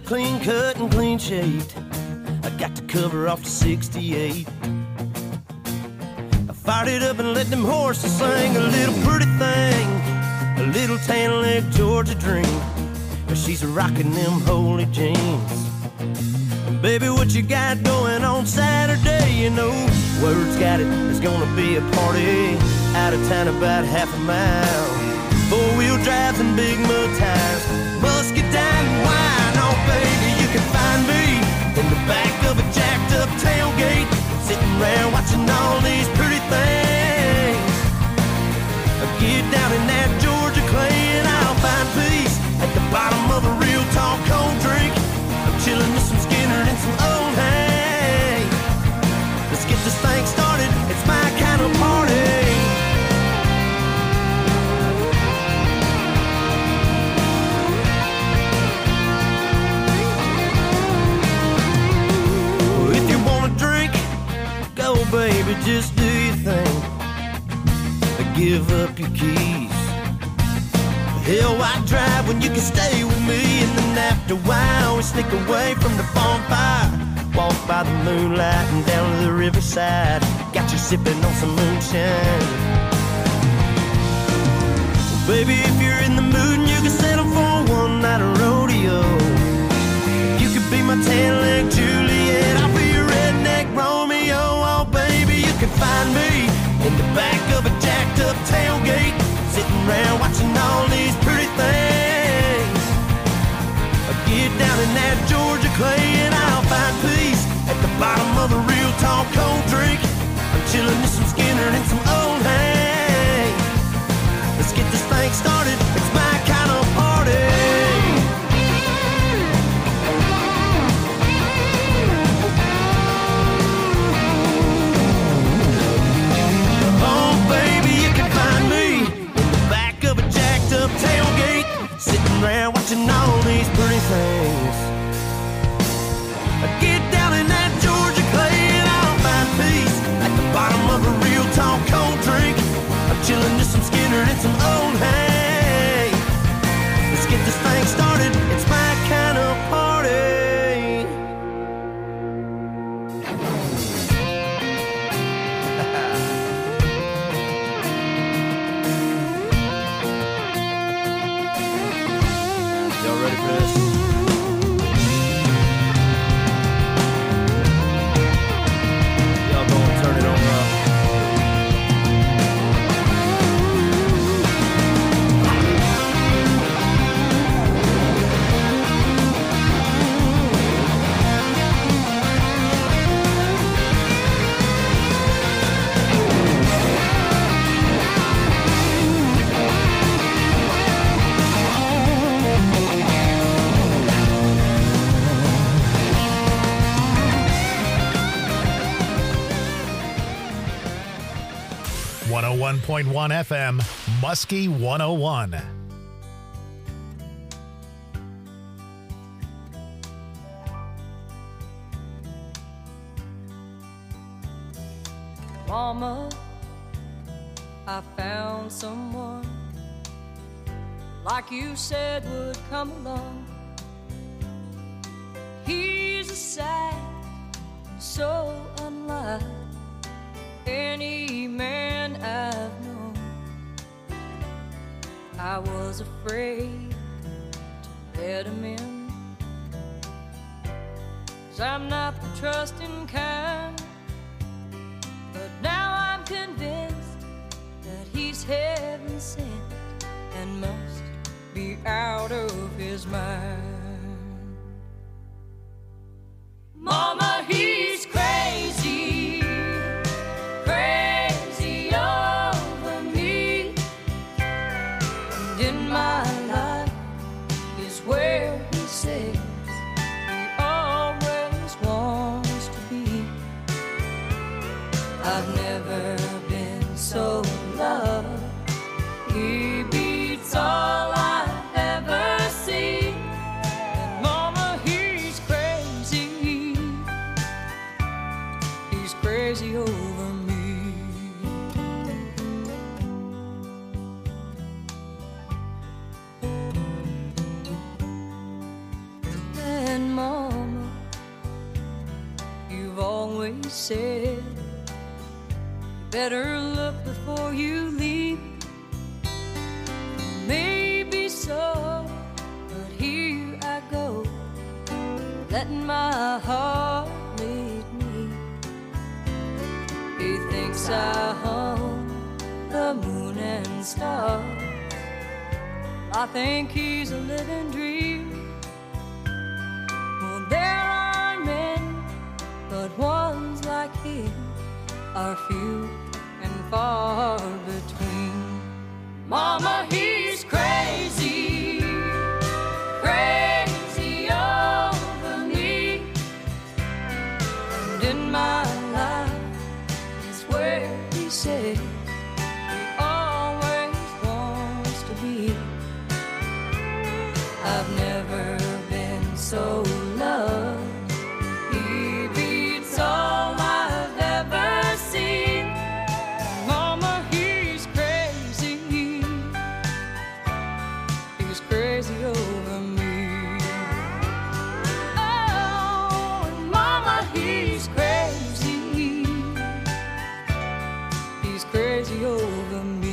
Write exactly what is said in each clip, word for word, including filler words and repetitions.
clean cut and clean shaved. I got the cover off the sixty-eight. I fired it up and let them horses sing. A little pretty thing, a little tan leg Georgia dream. She's rocking them holy jeans. Baby, what you got going on Saturday? You know, word's got it, there's gonna be a party out of town about half a mile. Four-wheel drives and big mud tires, muscadine and wine. Oh, baby, you can find me in the back of a jacked-up tailgate, sitting around watching all these pretty things. Get down in that Georgia clay and I'll find peace at the bottom of a real tall cold drink. I'm chilling with some Skinner and some old hay. Let's get this thing started, it's my kind of party. Well, if you wanna drink, go baby, just do your thing. Give up your keys. Hell, why drive when you can stay with me? And then after a while we sneak away from the bonfire, walk by the moonlight and down to the riverside. Got you sipping on some moonshine. Well, baby, if you're in the mood and you can settle for one night of rodeo, you could be my tan-leg Juliet, I'll be your redneck Romeo. Oh baby, you can find me in the back of a jacked-up tailgate, sitting around watching all these pretty things. I get down in that Georgia clay and I'll find peace at the bottom of a real tall cold drink. I'm chilling with some Skinner and some old hay. Let's get this thing started, it's my kind of party. Tailgate, sitting around watching all these pretty things. I get down in that Georgia clay and I'll find peace at the bottom of a real tall cold drink. I'm chilling with some Skinner and some old hay. Let's get this thing started, it's my kind of party. one oh one point one F M, Muskie one oh one. Mama, I found someone like you said would come along. He's a sight so unlike any man I've known. I was afraid to let him in, 'cause I'm not the trusting kind. But now I'm convinced that he's heaven sent and must be out of his mind. Mama, he's crazy, crazy over me. And in my life is where he says he always wants to be. I've never been so loved. He beats all I've ever seen. always said, better look before you leave. Maybe so, but here I go, letting my heart lead me. He thinks I own the moon and stars. I think he's a living dream. Well, there are men, but ones like him are few and far between. Mama, he's crazy, crazy over me. And in my life, it's where he said he always wants to be. I've never been so loved. He beats all I've ever seen. Mama, he's crazy. He's crazy over me. Oh, and Mama, he's crazy. He's crazy over me.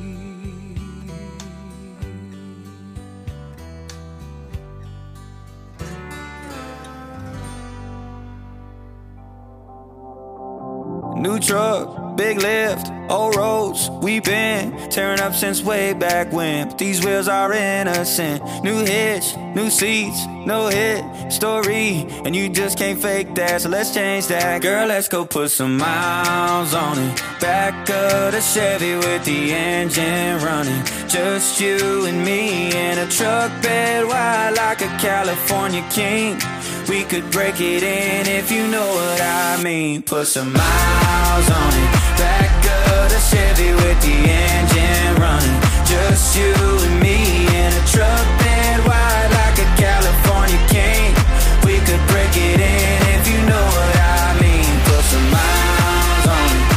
New truck, big lift, old roads, we been tearing up since way back when. But these wheels are innocent. New hitch, new seats, no hit story, and you just can't fake that, so let's change that. Girl, let's go put some miles on it. Back of the Chevy with the engine running. Just you and me in a truck bed wide like a California king. We could break it in if you know what I mean. Put some miles on it. Back of the Chevy with the engine running. Just you and me in a truck bed wide like a California king. We could break it in if you know what I mean. Put some miles on it.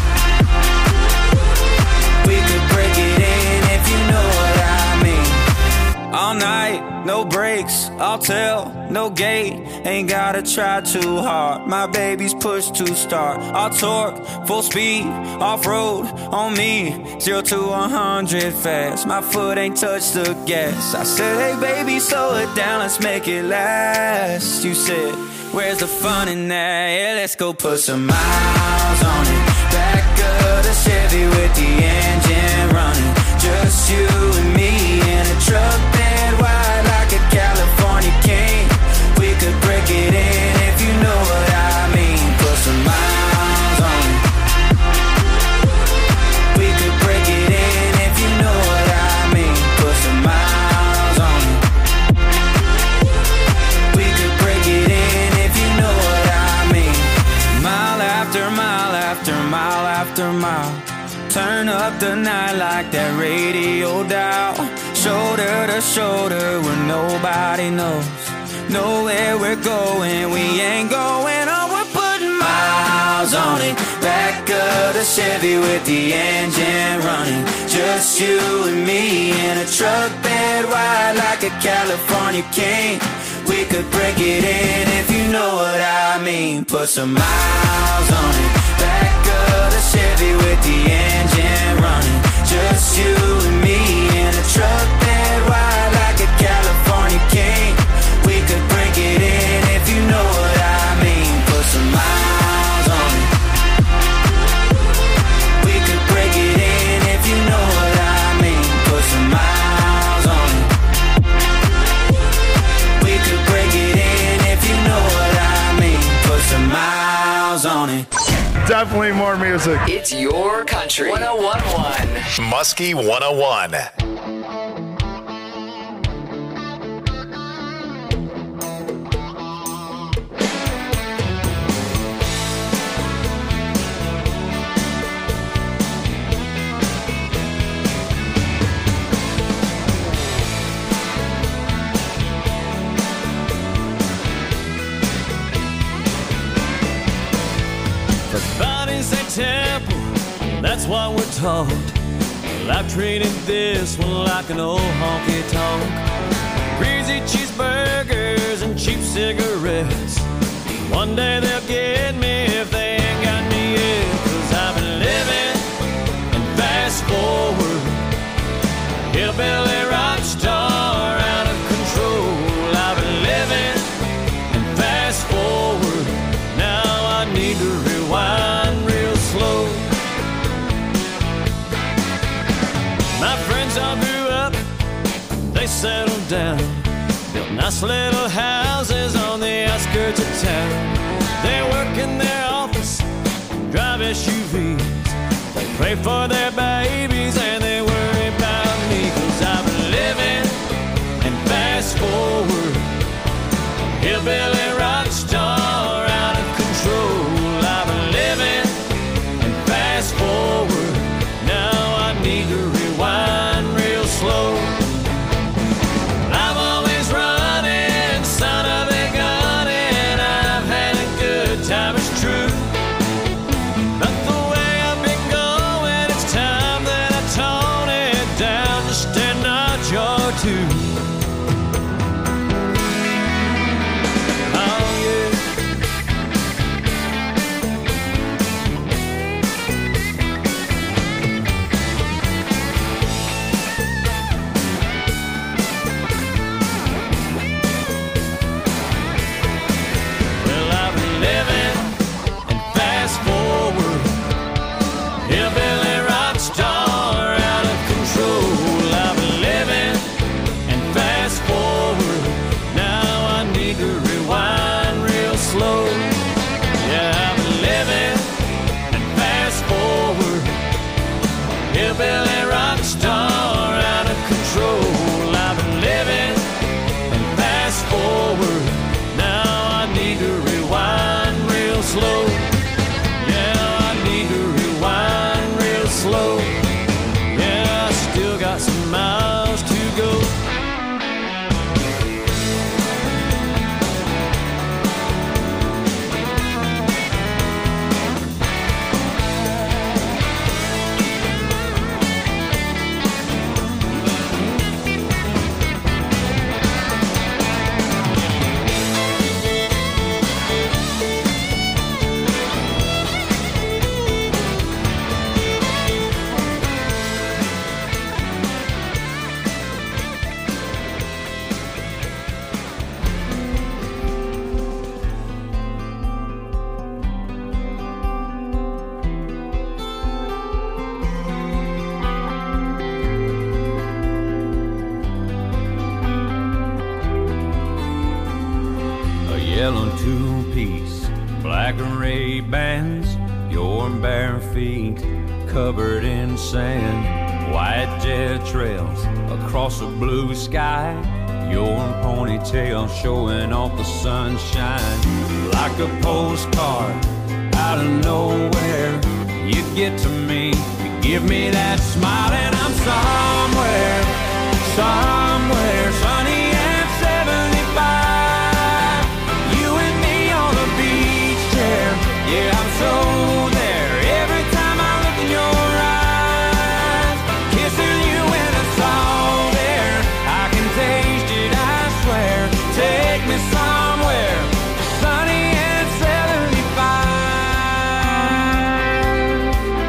We could break it in if you know what I mean. All night, no brakes, I'll tell, no gate. Ain't gotta try too hard. My baby's pushed to start. I'll torque, full speed, off-road on me. Zero to a hundred fast. My foot ain't touched the gas. I said, hey baby, slow it down, let's make it last. You said, where's the fun in that? Yeah, let's go put some miles on it. Back of the Chevy with the engine running. Just you and me in a truck bed wide like a California king. We could break it in if you know what I mean. Put some miles on it. We could break it in if you know what I mean. Put some miles on it. We could break it in if you know what I mean. Mile after mile after mile after mile. Turn up the night like that radio dial. Shoulder to shoulder where nobody knows. Know where we're going, we ain't going on. We're putting miles on it. Back of the Chevy with the engine running. Just you and me in a truck bed wide like a California king. We could break it in if you know what I mean. Put some miles on it. Back of the Chevy with the engine running. Just you and me in a truck bed wide like a California king. We could break it in if you know what I mean. Put some miles on it. We could break it in if you know what I mean. Put some miles on it. We could break it in if you know what I mean. Put some miles on it. Definitely more music. It's your country. one oh one point one. Muskie one oh one. Body's a temple, that's what we're taught. Well, I've treated this one like an old honky-tonk. Greasy cheeseburgers and cheap cigarettes. One day they'll get me if they ain't forward, hillbilly rock star out of control. I've been living and fast forward. Now I need to rewind real slow. My friends all grew up, they settled down, built nice little houses on the outskirts of town. They work in their office, drive S U Vs. They pray for their babies and they worry about me. Cause I've been living and fast forward, hillbilly rock star out of control. I've been living and fast forward. Now I need to rewind real slow. I'm always running, son of a gun, and I've had a good time, it's true. But the way I've been going, it's time that I tone it down just a notch or two. Oh yeah. Well, I've been living and fast forward, hillbilly rock star out of control. I've been living and fast forward. Now I need to rewind real slow. Yeah, I've been living and fast forward, hillbilly rock star out of control. I've been living and fast forward. Now I need to rewind real slow. Yeah, I need to rewind real slow. Yeah, I still got some miles to go. A yellow two-piece, black and red bands, your bare feet covered in sand, white jet trails across a blue sky, your ponytail showing off the sunshine. Like a postcard out of nowhere, you get to me, you give me that smile, and I'm somewhere, somewhere sunny and seventy-five. You and me on the beach chair, yeah, I'm so there. Every time I look in your eyes, kissing you in a salt air, I can taste it, I swear. Take me somewhere sunny and seventy-five.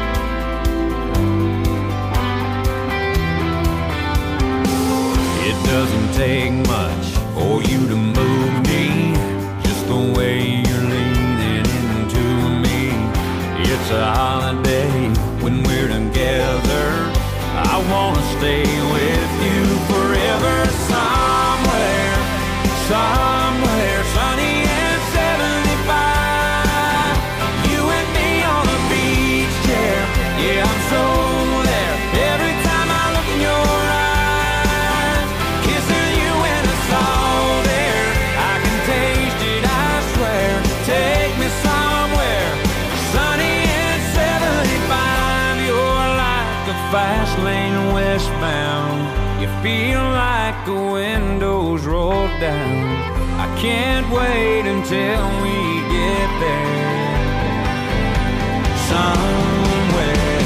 It doesn't take much for you to move me, just the way you're leaning into me. It's a holiday when we're together. I wanna stay with you forever. Somewhere, somewhere sunny and seventy-five. You and me on a beach chair, yeah, I'm so there. Every time I look in your eyes, kissing you in the salt air, I can taste it, I swear. Take me somewhere sunny and seventy-five. You're like a fast lane westbound. You feel like the windows roll down. I can't wait until we get there. Somewhere,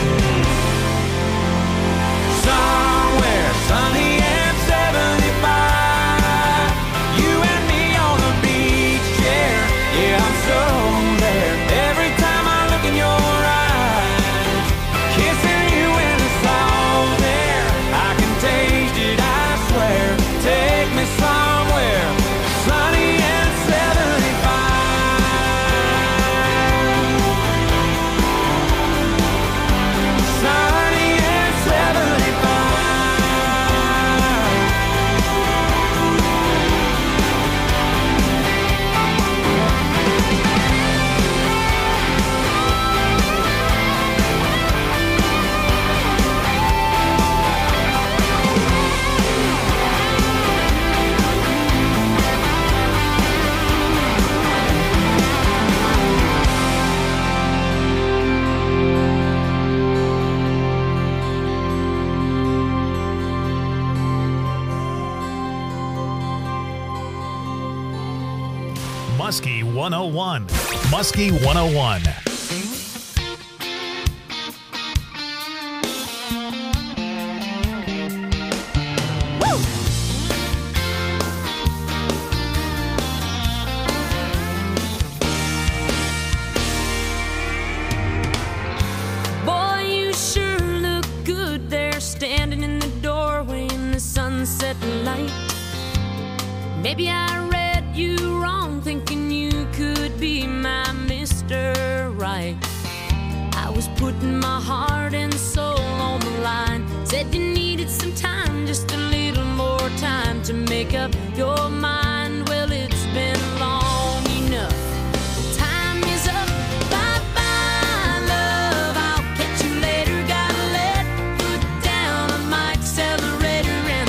somewhere sunny and seventy-five. You and me on a beach chair, yeah, I'm so there. Every time I look in your eyes, kissing you in the sun. Muskie one oh one. Muskie one oh one. Sunset light. Maybe I read you wrong, thinking you could be my Mister Right. I was putting my heart and soul on the line. Said you needed some time, just a little more time to make up your mind. Well, it's been long enough. Time is up. Bye bye, love. I'll catch you later. Gotta let foot down on my accelerator.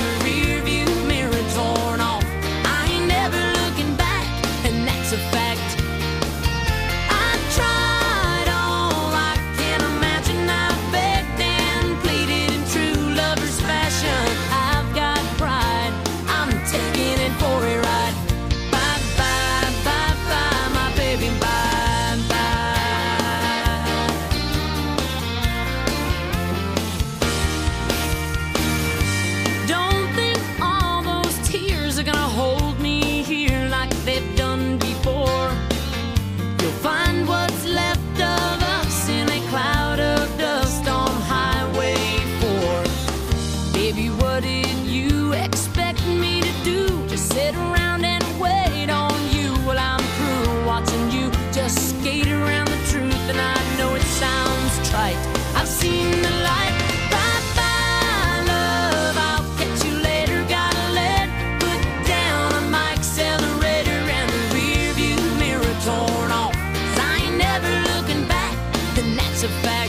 Skate around the truth, and I know it sounds trite. I've seen the light. Bye bye, love. I'll catch you later. Gotta let foot down on my accelerator and the rear view mirror torn off. 'Cause I ain't never looking back, and that's a fact.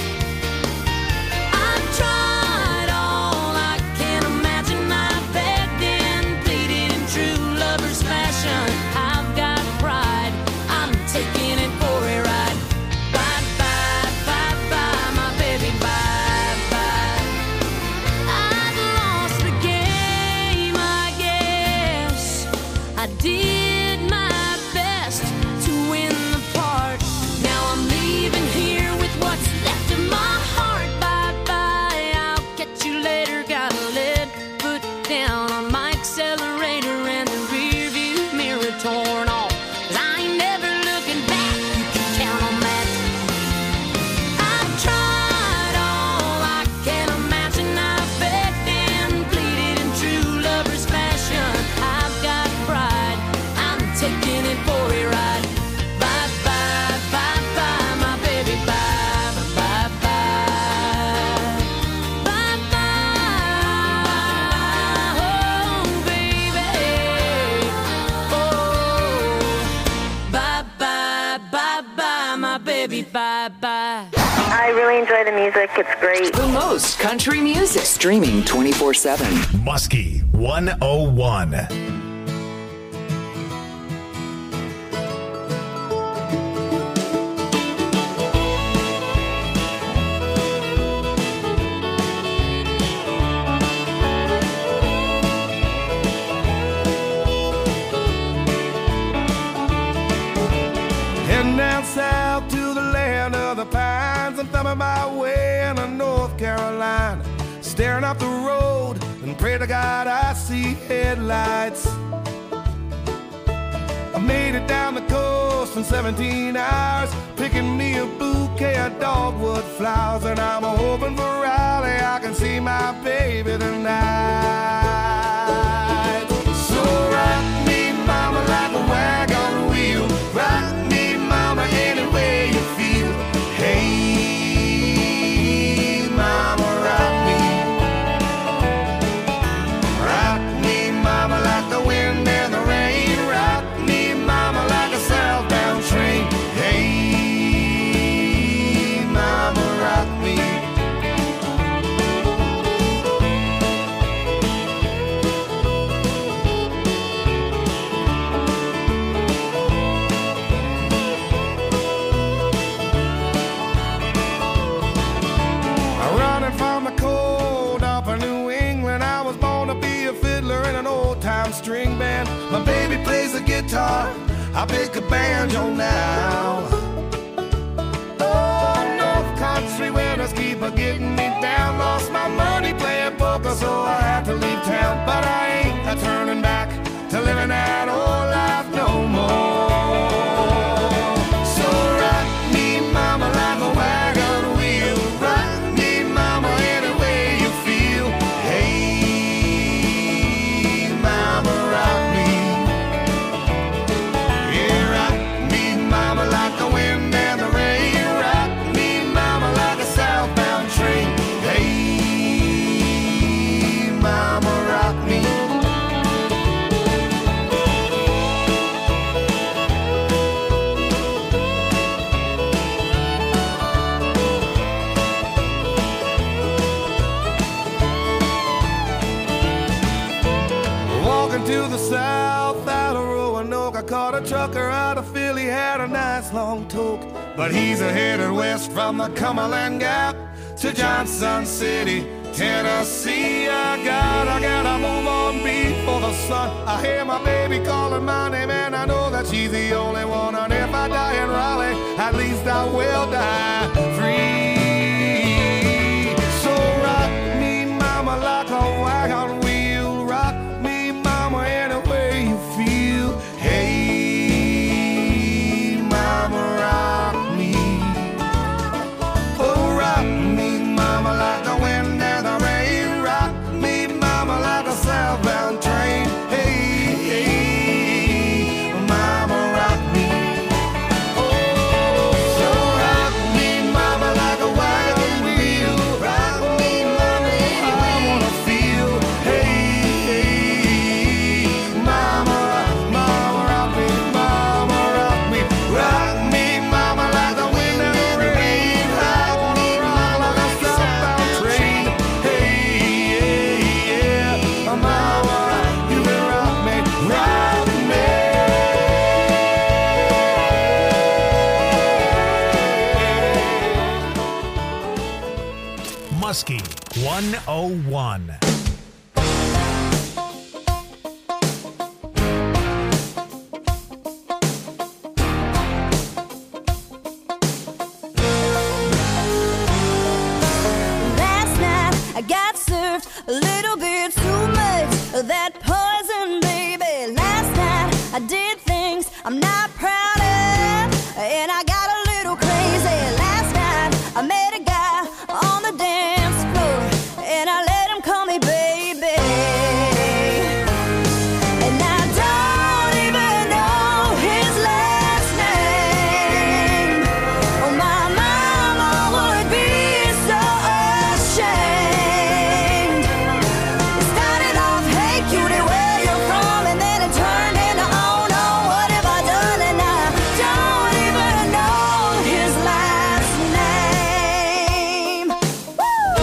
I've tried all I can imagine. I've begged and pleaded in true lover's fashion. I've got pride. I'm taking it for a ride. Bye bye, bye bye, my baby, bye bye. I've lost the game, I guess. I did my best to win the part. Now I'm leaving here with what's left of my heart. Bye bye, I'll catch you later. Gotta let foot down on my accelerator and the rear view mirror torn off. 'Cause I ain't never looking back. You can count on that. I've tried all I can imagine. I've begged and pleaded in true lover's fashion. I've got pride. I'm taking it for a ride. Bye bye, bye bye, my baby, bye bye, bye bye, bye bye, oh baby, oh. Bye bye, bye bye, my baby, bye bye. I really enjoy the music. It's great. The most country music. Streaming twenty-four seven. Muskie one oh one. Heading down south to the land of the pines. I'm thumbing my way into North Carolina. Staring up the road and pray to God I see headlights. I made it down the coast in seventeen hours, picking me a bouquet of dogwood flowers. And I'm hoping for Raleigh I can see my baby tonight. So rock me, mama, like a wagon wheel. Rock me, mama, any way you feel. Hey, mama, rock me. Rock me, mama, like the wind and the rain. Rock me, mama, like a southbound train. Hey, mama, rock me. From the cold up in New England, I was born to be a fiddler in an old-time string band. My baby plays the guitar, I pick a banjo now. Oh, North Country winners keep a getting me down. Lost my money playing poker, so I had to leave town. But I ain't a turning back to living that old life no more. So rock me, mama, like a wagon wheel. Rock me, mama, any way you feel. Hey, mama, rock me. Yeah, rock me, mama, like the wind and the rain. Rock me, mama, like a southbound train. Hey, mama, rock me. Walking to the south out of Roanoke, I caught a trucker out of Philly, had a nice long toke. But he's a headed west from the Cumberland Gap to Johnson City, Tennessee. I got, I gotta move on before the sun. I hear my baby calling my name and I know that she's the only one. And if I die in Raleigh, at least I will die free. So rock me, mama, like a wagon wheel. Rock me, mama, any way you feel. Hey, mama, rock me. Oh, rock me, mama, like the wind and the rain. Rock me, mama, like a southbound train. Hey, hey, mama, rock me. Oh, so rock me, mama, like a wagon wheel. Rock me, mama, I wanna feel. Hey, hey, mama, mama, rock me, mama, rock me. Rock me, mama, like the wind and the rain. I wanna rock like a southbound train. Hey, hey, yeah, mama, you can rock me, rock me. Muskie one oh one. Last night I got served a little bit too much of that poison, baby. Last night I did things I'm not proud of, and I got a little crazy. Last night I met a guy on the dance floor, and I let him call me baby. And I don't even know his last name. Oh, my mama would be so ashamed. It started off, hey cutie, where you from? And then it turned into, oh no, what have I done? And I don't even know his last name. Woo!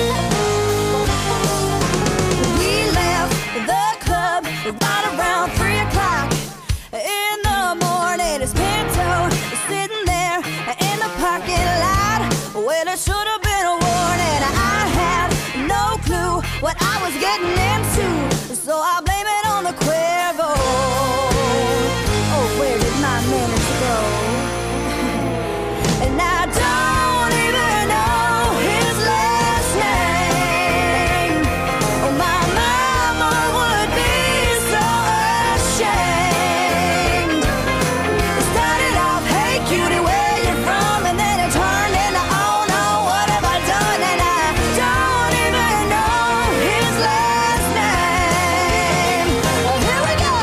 We left the club right around three o'clock in the morning. His Pinto is sitting there in the parking lot. Well, it should have been a warning. I had no clue what I was getting into, so I blame it on the Cuervo. Oh, where did my manners go? And I don't even know his last name. Oh, my mama would be so ashamed. It started off, hey cutie, where you from? And then it turned into, oh no, what have I done? And I don't even know his last name. Well, here we go.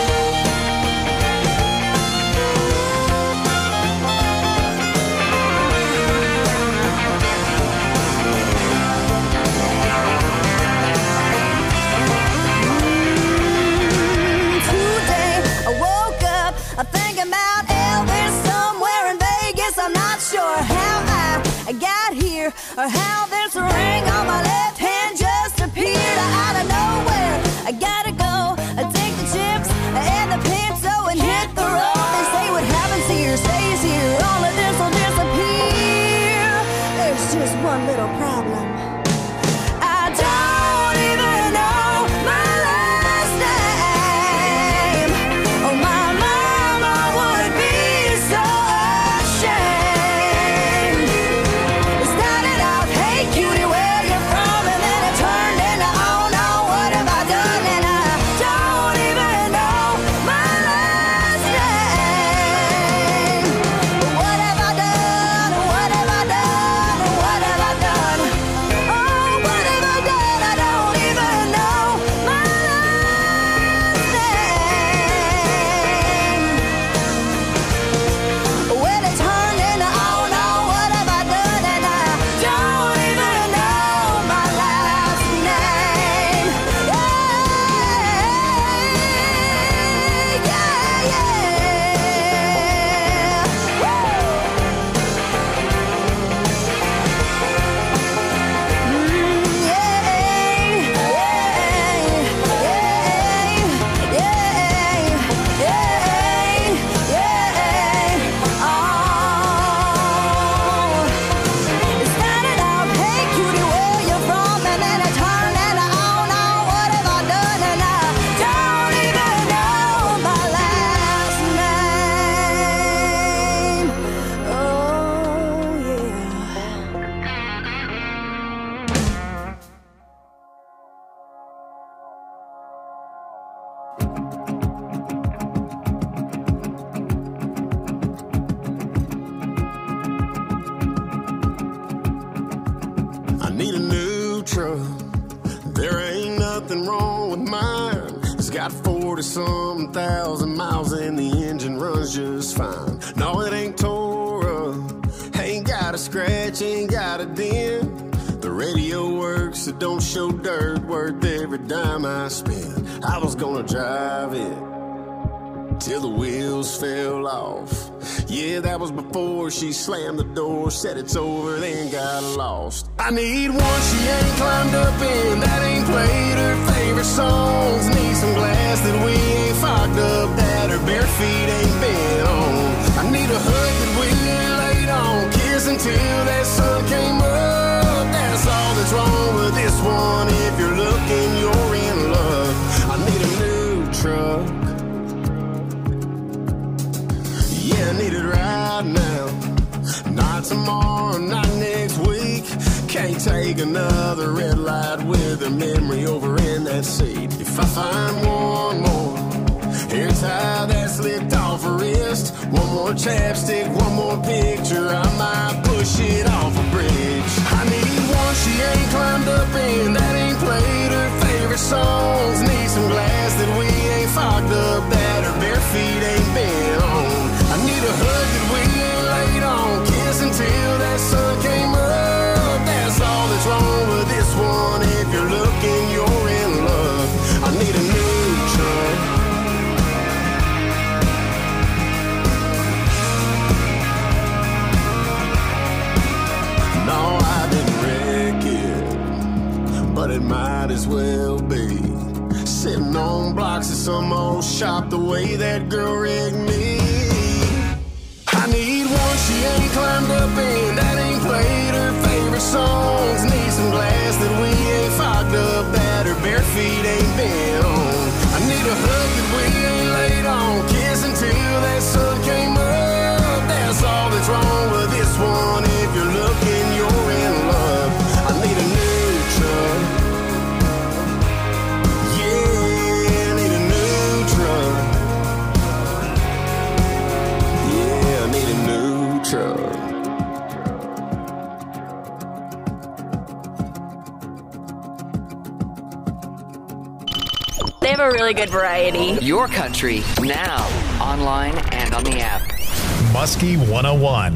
Today I woke up, I'm thinking about Elvis somewhere in Vegas. I'm not sure how I got here or how this ring on my left hand just appeared out of nowhere. I gotta go, I take the chips and the Pinto and hit the road. They say what happens here stays here. All of this will disappear. There's just one little problem. I don't even know my last name. Oh, my mama Got forty-some thousand miles and the engine runs just fine. No, it ain't tore up, ain't got a scratch, ain't got a dent. The radio works, it don't show dirt, worth every dime I spend. I was gonna drive it till the wheels fell off. Yeah, that was before she slammed the door, said it's over, then got lost. I need one she ain't climbed up in, that ain't played her favorite songs. Need some glass that we ain't fogged up, that her bare feet ain't been on. I need a hood that we ain't laid on, kiss until that sun came up. That's all that's wrong with this one. If you're looking, you're in love. I need a new truck. Yeah, I need it right now. Not tomorrow, not next week. Can't take another red light with a memory over in that seat. If I find one more hair tie that slipped off her wrist, one more chapstick, one more picture, I might push it off a bridge. I need one she ain't climbed up in, that ain't played her favorite songs. Need some glass that we ain't fogged up, that her bare feet ain't been on. I need a hug that we ain't laid on, kiss until that sun came up. That's all that's wrong with this one. If you're looking, you're in love. I need a new truck. No, I didn't wreck it, but it might as well be. Sitting on blocks at some old shop the way that girl rigged me. I need one she ain't climbed up in, that ain't played her favorite songs. Need some glass that we ain't fogged up, that her bare feet ain't been on. I need a hug that we ain't laid on, kiss until that sun came up. That's all that's wrong with this one. If you're looking, you're in love. I need a new truck. Yeah, I need a new truck. Yeah, I need a new truck. They have a really good variety. Your country, now, online and on the app. Muskie one oh one.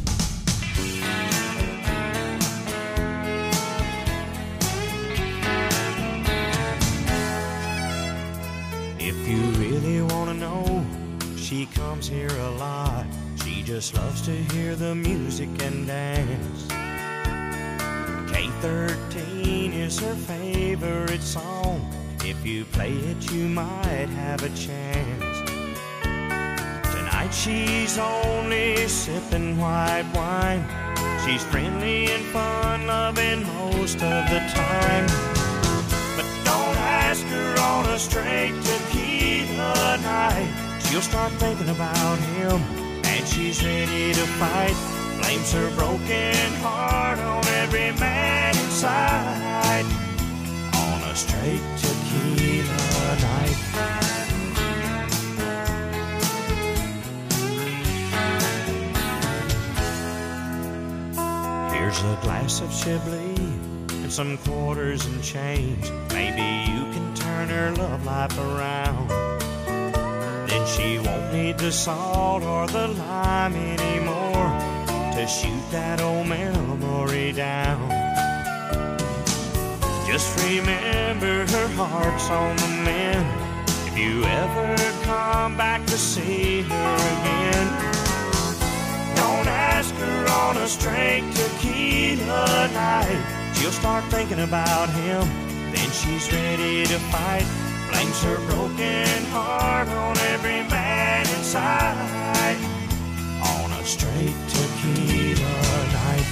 If you really want to know, she comes here a lot. She just loves to hear the music and dance. K thirteen is her favorite song. If you play it, you might have a chance. Tonight she's only sipping white wine. She's friendly and fun-loving most of the time. But don't ask her on a straight tequila night. She'll start thinking about him, and she's ready to fight. Blames her broken heart on every man inside. On a straight tequila night. Here's a glass of Chablis and some quarters and change. Maybe you can turn her love life around. Then she won't need the salt or the lime anymore to shoot that old memory down. Just remember her heart's on the mend. If you ever come back to see her again, don't ask her on a straight tequila night. She'll start thinking about him, then she's ready to fight. Blames her broken heart on every man inside. On a straight tequila night.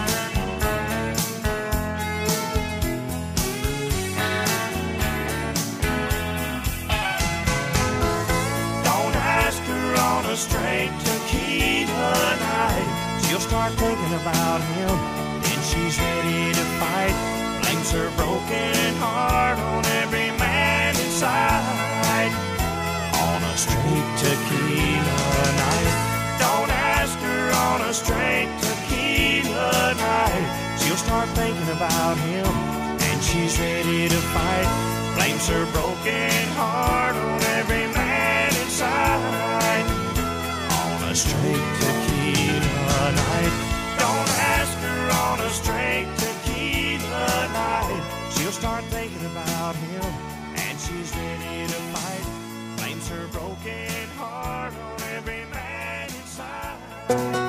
Don't ask her on a straight tequila night. She'll start thinking about him, then she's ready to fight. Blames her broken heart on every man inside. On a straight tequila night. Don't ask her on a straight tequila night. She'll start thinking about him, and she's ready to fight. blames her broken heart on every man inside. On a straight tequila night, don't ask her on a straight tequila night. She'll start thinking about him, and she's ready to fight. Blames her broken heart on every man inside.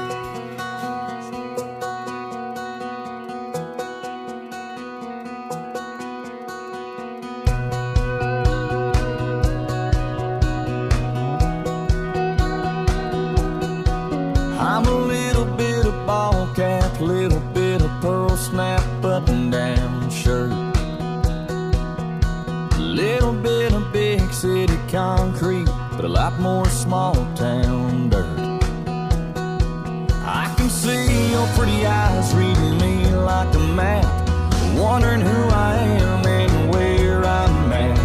I'm a little bit of ball cap, little bit of pearl snap button down shirt, a little bit of big city concrete, but a lot more small town dirt. I can see your pretty eyes reading me like a map, wondering who I am and where I'm at.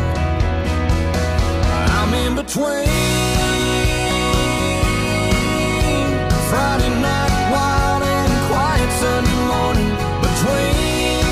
I'm in between Friday night wild and quiet Sunday morning, between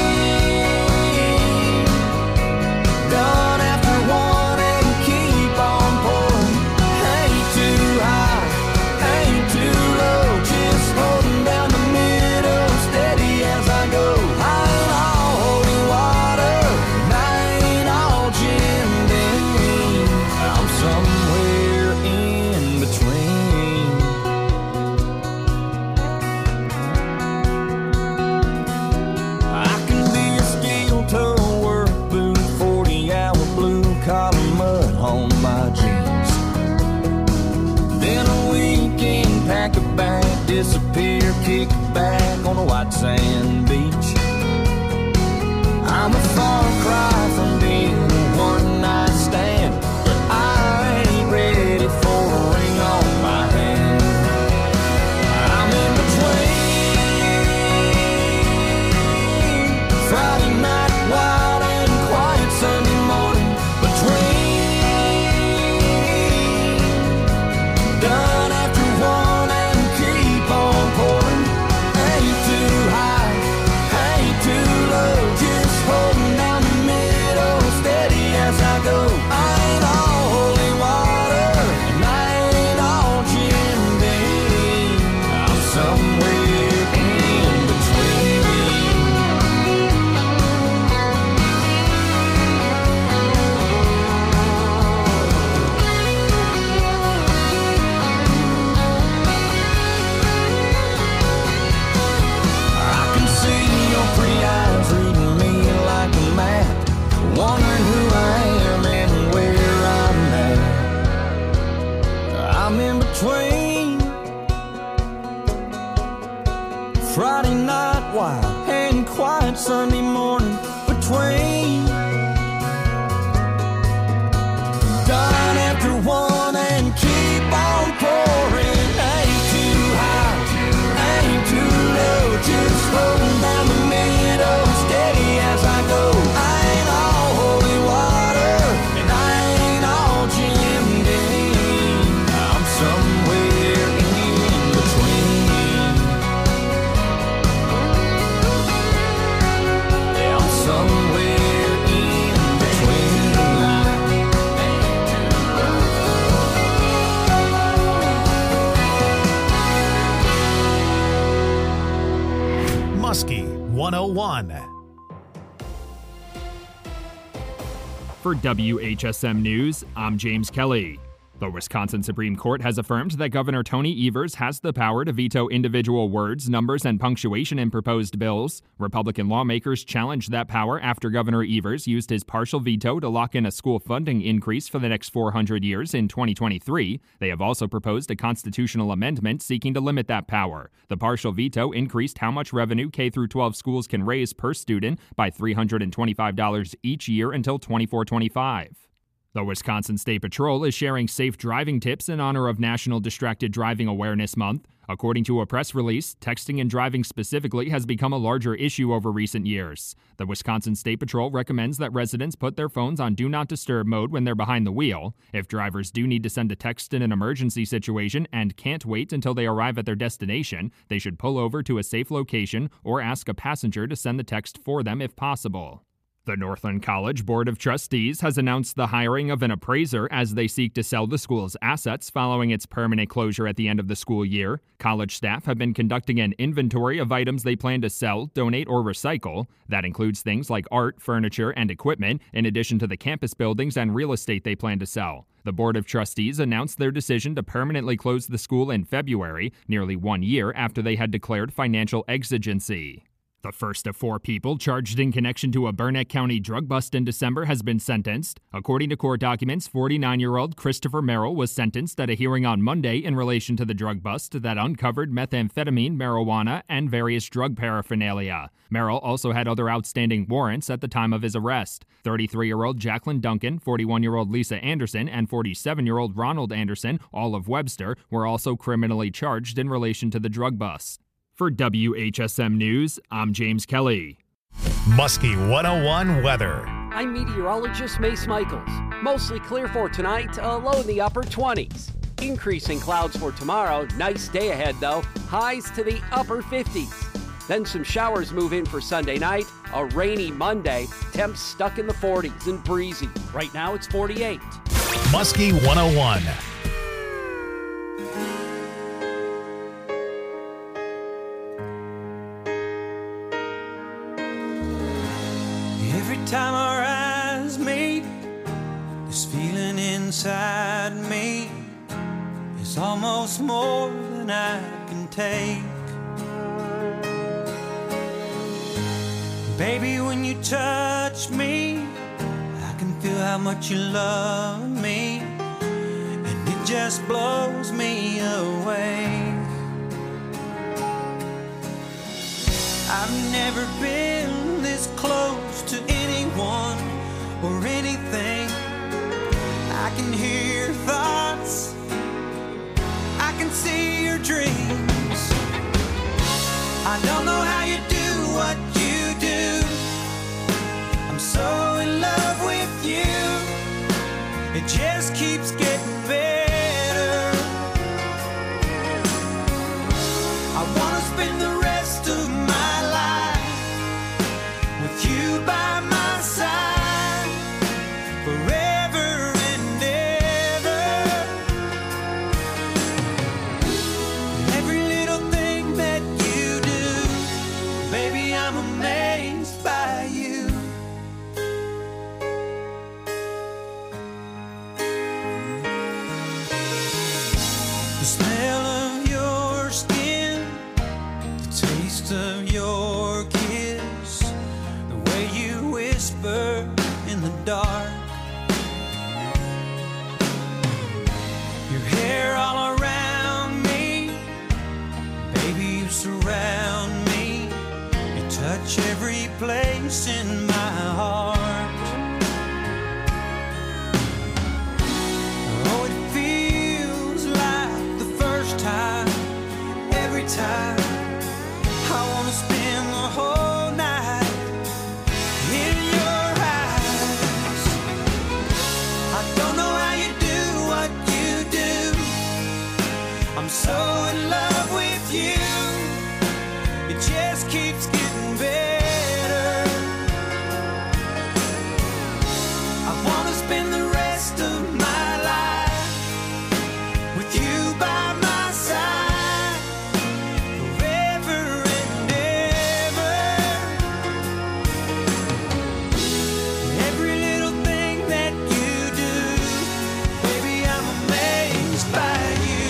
done after one and keep on pouring. Ain't too high, ain't too low, just holding down the middle, steady as I go. I ain't all holy water, and I ain't all Jim Beam. I'm somewhere in between. I can be a steel toe work boot, forty hour blue collar mud on my jeans. Then a weekend pack a bag, disappear, kick back on a white sand beach. I'm a far cry from being a one night stand, but I ain't ready for a ring on my hand. I'm in between Friday night wild and quiet Sunday morning, between done after one and keep on pouring. Ain't too high, ain't too low, just holding down the middle, steady as I go. I ain't all holy water, and I ain't all Jim Beam. I'm somewhere in between. I can see your pretty eyes reading me like a map, wondering who I am and where I'm at. I'm in between Friday night wild and quiet Sunday morning, between done after one and keep on pouring. Ain't too high, ain't too low, just holding down the middle, steady as I go. I ain't all holy water, and I ain't all Jim Beam. I'm somewhere in between. Yeah, I'm somewhere in between. Muskie one oh one. For W H S M News, I'm James Kelly. The Wisconsin Supreme Court has affirmed that Governor Tony Evers has the power to veto individual words, numbers, and punctuation in proposed bills. Republican lawmakers challenged that power after Governor Evers used his partial veto to lock in a school funding increase for the next four hundred years in twenty twenty-three. They have also proposed a constitutional amendment seeking to limit that power. The partial veto increased how much revenue K through twelve schools can raise per student by three hundred twenty-five dollars each year until twenty-four twenty-five. The Wisconsin State Patrol is sharing safe driving tips in honor of National Distracted Driving Awareness Month. According to a press release, texting and driving specifically has become a larger issue over recent years. The Wisconsin State Patrol recommends that residents put their phones on Do Not Disturb mode when they're behind the wheel. If drivers do need to send a text in an emergency situation and can't wait until they arrive at their destination, they should pull over to a safe location or ask a passenger to send the text for them if possible. The Northland College Board of Trustees has announced the hiring of an appraiser as they seek to sell the school's assets following its permanent closure at the end of the school year. College staff have been conducting an inventory of items they plan to sell, donate, or recycle. That includes things like art, furniture, and equipment, in addition to the campus buildings and real estate they plan to sell. The Board of Trustees announced their decision to permanently close the school in February, nearly one year after they had declared financial exigency. The first of four people charged in connection to a Burnett County drug bust in December has been sentenced. According to court documents, forty-nine-year-old Christopher Merrill was sentenced at a hearing on Monday in relation to the drug bust that uncovered methamphetamine, marijuana, and various drug paraphernalia. Merrill also had other outstanding warrants at the time of his arrest. thirty-three-year-old Jacqueline Duncan, forty-one-year-old Lisa Anderson, and forty-seven-year-old Ronald Anderson, all of Webster, were also criminally charged in relation to the drug bust. For W H S M News, I'm James Kelly. Muskie one oh one weather. I'm meteorologist Mace Michaels. Mostly clear for tonight, a low in the upper twenties. Increasing clouds for tomorrow, nice day ahead though, highs to the upper fifties. Then some showers move in for Sunday night, a rainy Monday, temps stuck in the forties and breezy. Right now it's forty-eight. Muskie one oh one. Every time our eyes meet, this feeling inside me is almost more than I can take. Baby, when you touch me, I can feel how much you love me, and it just blows me away. I've never been this close to anyone or anything. I can hear your thoughts, I can see your dreams. I don't know how you do what you do. I'm so in love with you. It just keeps getting better. I wanna spend the rest of my life with you by my side, forever and ever. Every little thing that you do, baby, I'm amazed by you. The smell of your skin, the taste of your kiss, the way you whisper in the dark, your hair all around me, baby, you surround me, you touch every place in my heart. Oh, it feels like the first time, every time. I wanna spend the whole night in your eyes. I don't know how you do what you do. I'm so in love with you. It just keeps getting better. I wanna spend the rest of my life with you by my side, forever and ever. Every little thing that you do, baby, I'm amazed by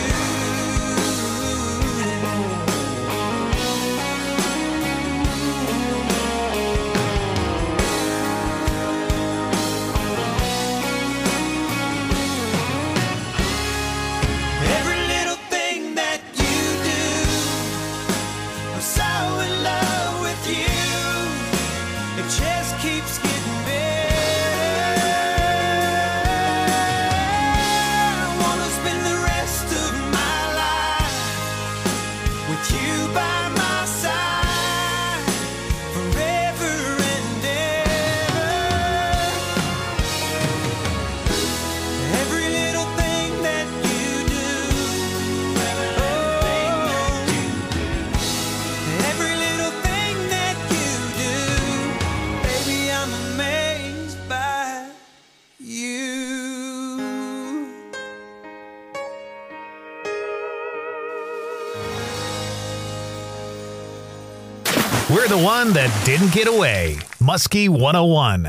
every little thing that you do. I'm so in love with you. It just keeps getting better. I wanna spend the rest of my life with you by my side, forever and ever. Every little thing that you do, oh, every little thing that you do, baby, I'm amazed. We're the one that didn't get away. Muskie one oh one.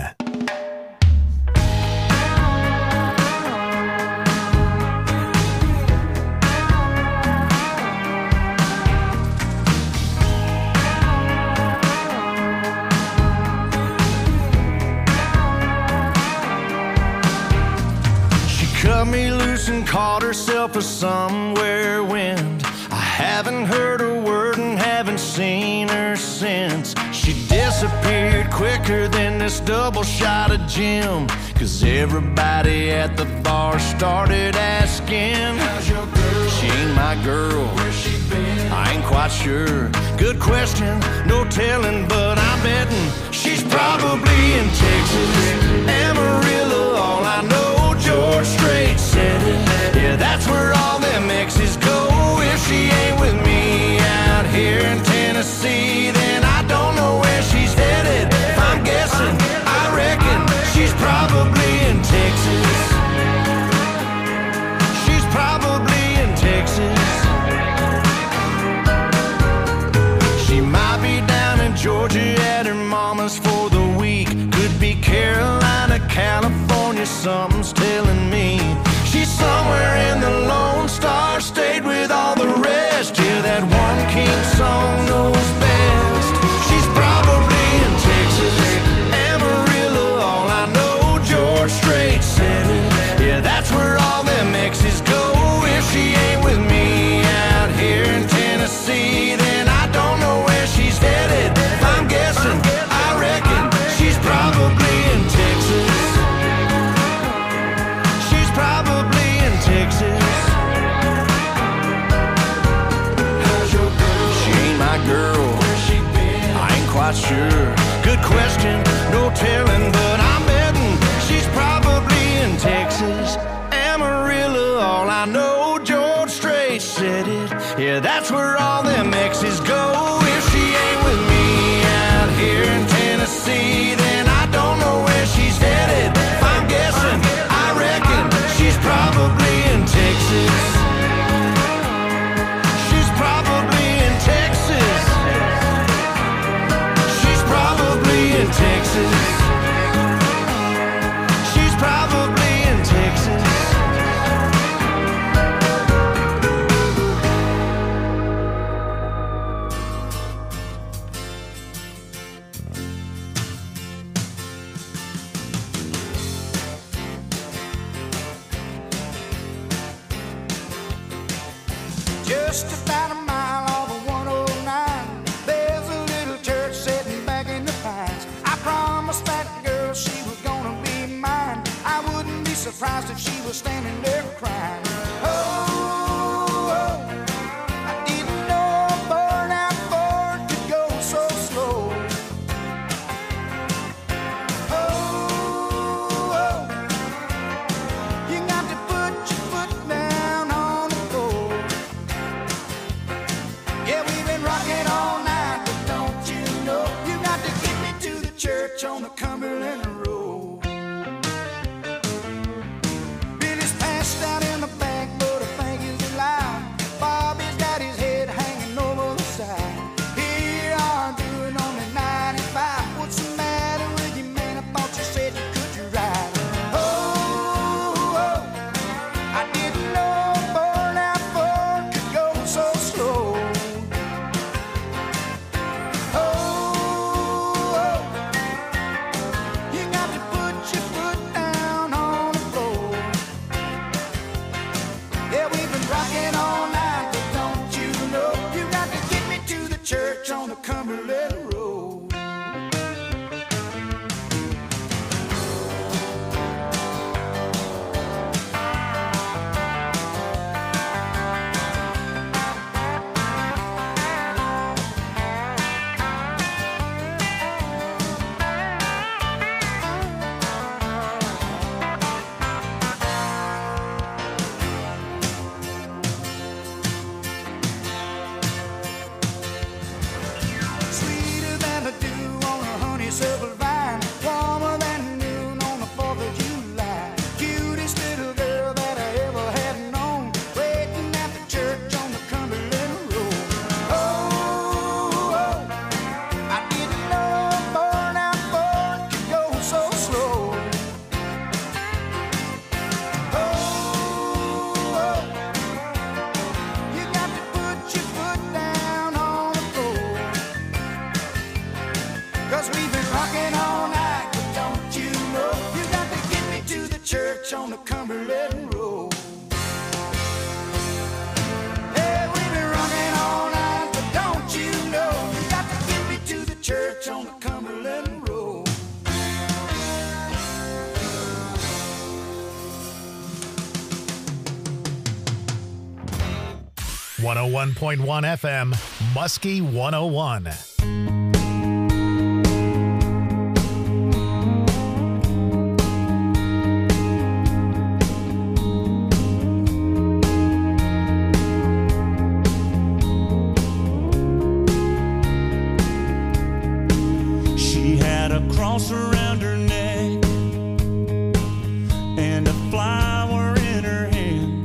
Cut me loose and caught herself a somewhere wind. I haven't heard a word and haven't seen her since. She disappeared quicker than this double shot of gin. Cause everybody at the bar started asking, how's your girl? She ain't my girl. Where's she been? I ain't quite sure. Good question, no telling, but I'm betting she's probably in Texas, Amarillo, all I know. George Strait said it. Yeah, that's where all them exes go. If she ain't with me out here in Tennessee, then I don't know where she's headed. If I'm guessing, I reckon she's probably in Texas. She's probably in Texas. She might be down in Georgia at her mama's for the week. Could be Carolina, California, something's telling me. She's somewhere in the Lone Star State with all the rest. Yeah, that one king song knows best. She's probably in Texas, Amarillo, all I know. George Strait said it. Yeah, that's where all them exes go. If she ain't with me out here in Tennessee, then I don't know where she's headed. If I'm guessing, I reckon she's probably in Texas. She's probably in Texas. How's your girl? She ain't my girl. Where's she been? I ain't quite sure. Good question, no telling, but I'm betting she's probably in Texas, Amarillo, all I know. George Strait said it. Yeah, that's where all them exes go. If she ain't with me out here in Tennessee, then I don't know where she's headed. If I'm guessing, I reckon she's probably in Texas. She's probably in Texas. She's probably in Texas. She's probably in Texas. Just about a mile off of one oh nine, there's a little church sitting back in the pines. I promised that girl she was gonna be mine. I wouldn't be surprised if she was standing there crying. Oh, oh, I didn't know a burnout Ford could go so slow. Oh, oh, you got to put your foot down on the floor. Yeah, we've been rocking all night, but don't you know you got to get me to the church on the Cumberland Road. Billy's passed out in the back, but I think he's alive. Bobby's got his head hanging over the side. Here I'm doing only ninety-five. What's the matter with you, man? I thought you said you could ride. Oh, oh, I didn't know a burnout Ford could go so slow. Oh, oh, on the Cumberland Road. Hey, we've been running all night, but don't you know you got to get me to the church on the Cumberland Road. one oh one point one F M, Muskie one oh one. She had a cross around her neck and a flower in her hand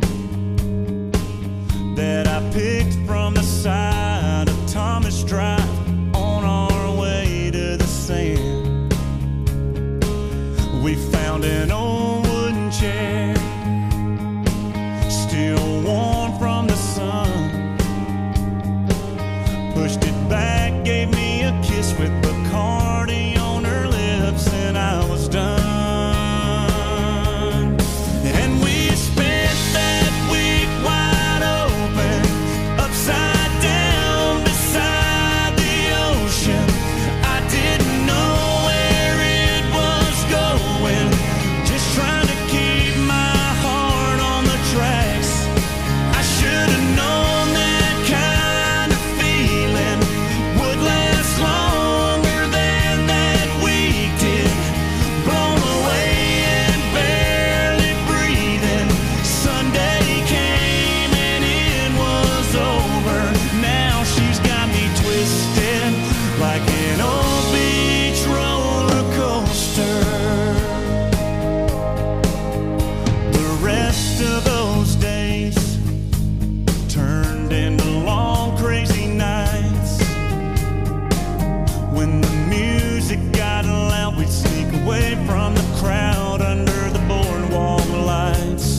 that I picked from the side of Thomas Drive on our way to the sand. We found an old wooden chair, still warm from the sun. Pushed it back, gave me a kiss with Bacardi on her lips, and I was done. And we spent that week wide open, upside down beside the ocean. I didn't know where it was going, just trying to keep my heart on the tracks. I should have known that kind of feeling would last longer than that week did. Blown away and barely breathing. Sunday came and it was over. Now she's got me twisted like an old beach roller coaster. The rest of those days turned into long crazy nights. When the music got loud, we'd sneak away from the crowd under the boardwalk lights.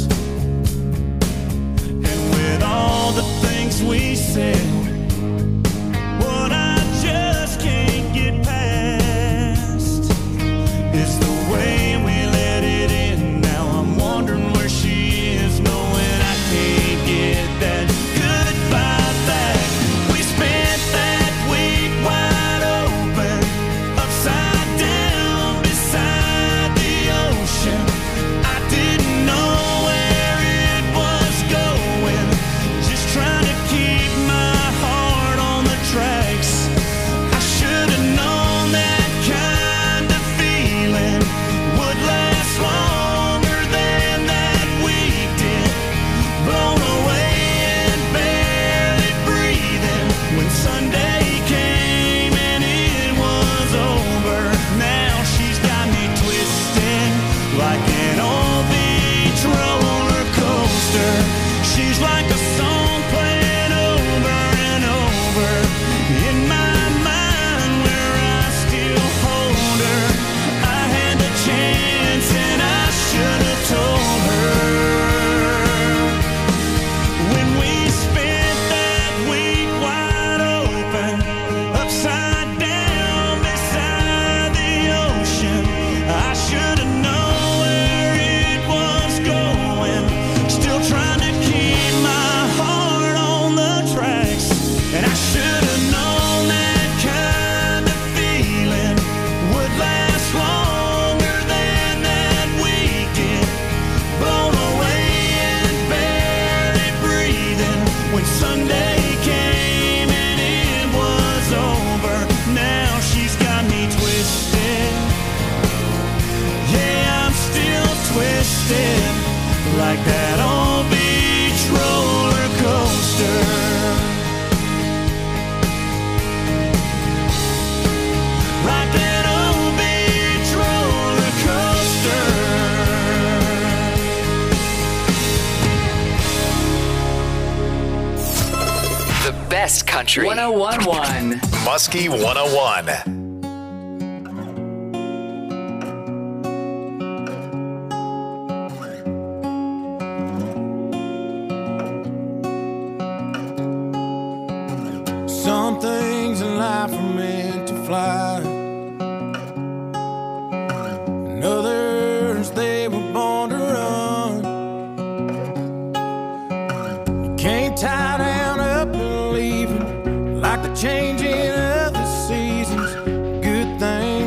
And with all the things we said, what I just can't get past is the way we let it in. Now I'm wondering where she is, knowing I can't get that goodbye back. We spent that week wide open, upside down beside the ocean. I didn't know where it was going, just trying to keep my heart on the tracks. I should have known that kind of feeling would last longer than that week did. Blown away and barely breathing when Sunday came and it was over. Now she's got me twisted like an old beach roller coaster. She's like a song playing over and over in my mind where I still hold her. I had the chance and I should have told her. When we spent that week wide open, upside down beside the ocean, I should have known where it was going, still trying to keep my heart on the tracks. And I should have known that kind of feeling would last longer than that week did. Blown away and barely breathing when Sunday came and it was over. Now she's got me twisted. Yeah, I'm still twisted like that old beach roller coaster. Like that old beach roller coaster. The best country. one oh one point one. Muskie one oh one. Some things in life are meant to fly, and others they were born to run.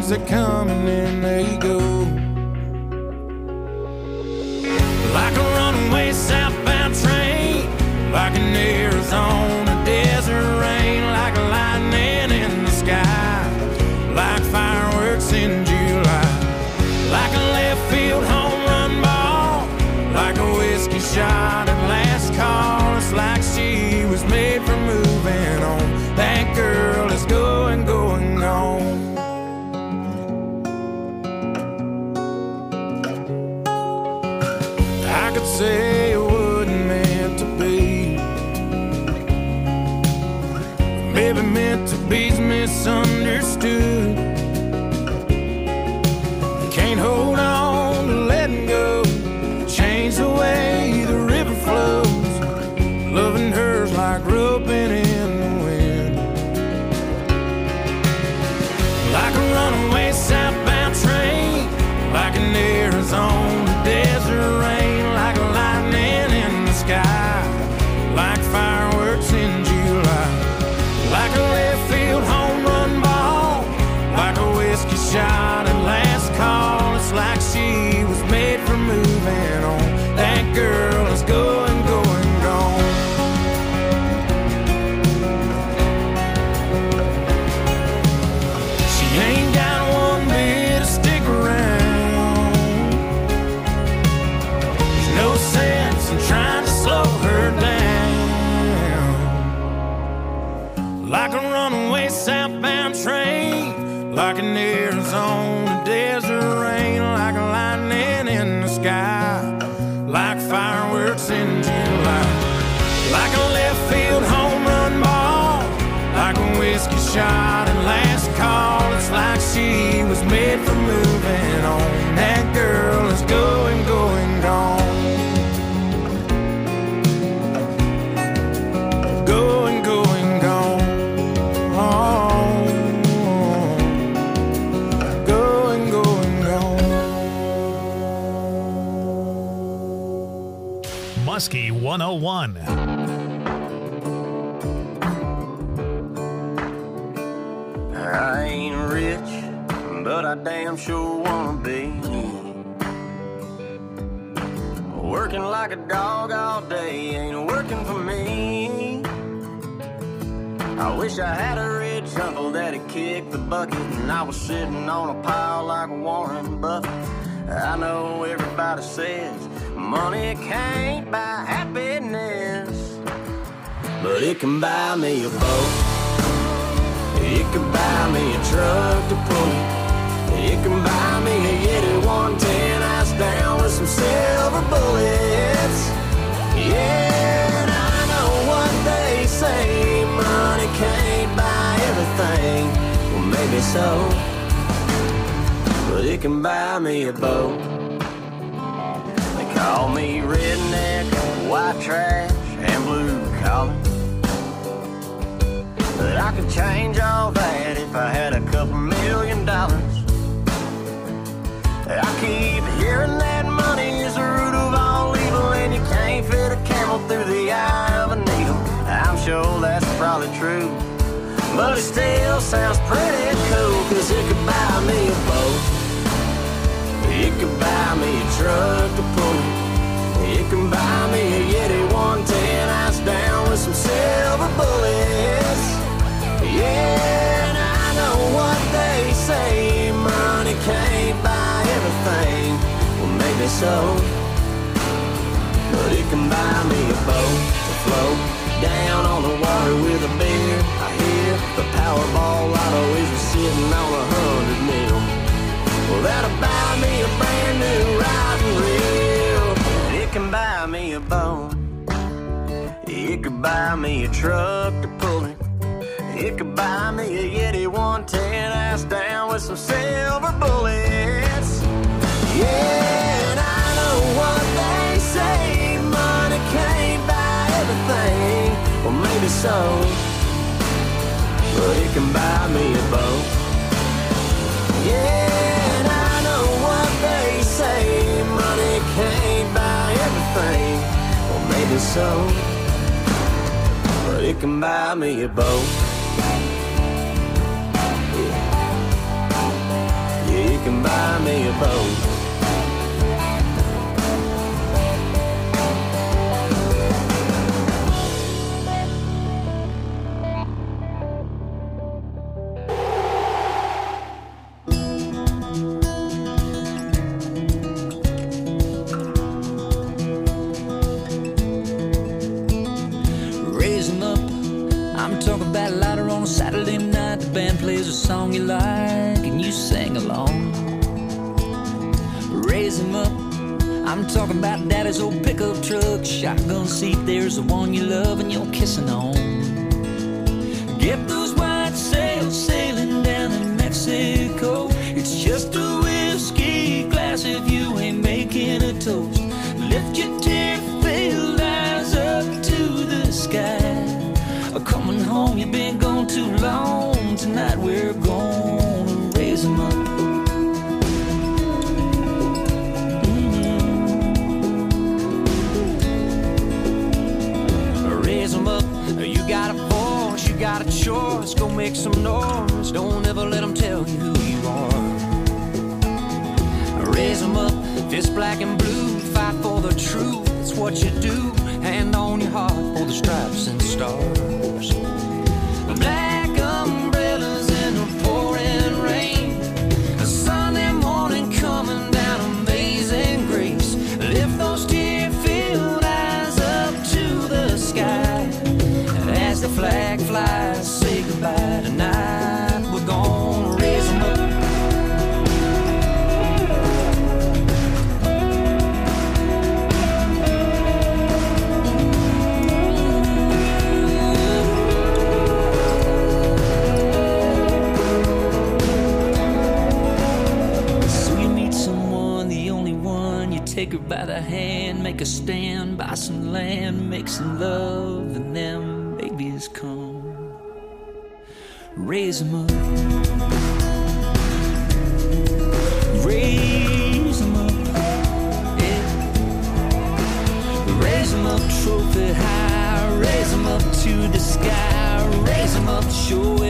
days, they come and then they go. Like a runaway southbound train, like an Arizona desert rain, like a lightning in the sky, like fireworks in July, like a left field home run ball, like a whiskey shot at last call. It's like she was made for moving on. That girl is going, going, gone. I could say it wasn't meant to be, maybe meant to be's misunderstood. Can't hold on to letting go, change the way the river flows. Loving her's like roping in the wind, like a runaway southbound train, like an Arizona desert rain, like a lightning in the sky, like fireworks in July, like a left field home run ball, like a whiskey shot at last call. It's like she was made for moving on. That girl is going, going, gone. She ain't got one bit to stick around. There's no sense in trying to slow her down. Like a runaway southbound train, like an Arizona desert rain, like a lightning in the sky, like fireworks in July, like a left field home run ball, like a whiskey shot at last call. It's like she was made for moving on. That girl is going, going, gone. Going, going, gone. Oh. Going, going, gone. Muskie one oh one. I ain't rich, but I damn sure wanna be. Working like a dog all day ain't working for me. I wish I had a rich uncle that'd kick the bucket and I was sitting on a pile like Warren Buffett. I know everybody says money can't buy happiness, but it can buy me a boat. It can buy me a truck to pull. It can buy me a Yeti one ten ice down with some silver bullets. Yeah, and I know what they say, money can't buy everything. Well, maybe so, but it can buy me a boat. They call me redneck, white trash, and blue collar, but I could change all that if I had a couple million dollars. I keep hearing that money is the root of all evil, and you can't fit a camel through the eye of a needle. I'm sure that's probably true, but it still sounds pretty cool, cause it could buy me a boat. It could buy me a truck to pull. It can buy me a Yeti one ten ice down with some silver bullets. Yeah, and I know what they say, money can't buy everything. Well, maybe so, but it can buy me a boat to float down on the water with a beer. I hear the Powerball lotto is sitting on a hundred mil. Well, that'll buy me a brand new riding reel. And it can buy me a boat. It could buy me a truck to pull it. It could buy me a Yeti one ten ass down with some silver bullets. Yeah, and I know what they say, money can't buy everything. Well, maybe so, but it can buy me a boat. Yeah, and I know what they say, money can't buy everything. Well, maybe so, but it can buy me a boat. can buy me a boat. Saturday night, the band plays a song you like and you sing along. Raise 'em up, I'm talking about daddy's old pickup truck, shotgun seat, there's the one you love and you're kissing on. Get those white sails sailing down in Mexico. It's just a whiskey glass if you ain't making a toast. Lift your tear-filled eyes up to the sky. Coming home, you've been gone too long. Tonight we're gonna raise 'em up. Mm-hmm. Raise 'em up. You got a voice, you got a choice. Go make some noise. Don't ever let 'em tell you who you are. Raise 'em up. Fist black and blue. Fight for the truth. That's what you do. Hand on your heart for the stripes and stars. Black umbrellas in the pouring rain. A Sunday morning coming down, amazing grace. Lift those tear-filled eyes up to the sky. And as the flag flies, say goodbye tonight. We're gonna raise 'em up. Take her by the hand, make a stand, buy some land, make some love, and them babies come. Raise 'em up. Raise 'em up. Yeah. Raise 'em up, trophy high. Raise 'em up to the sky. Raise 'em up, show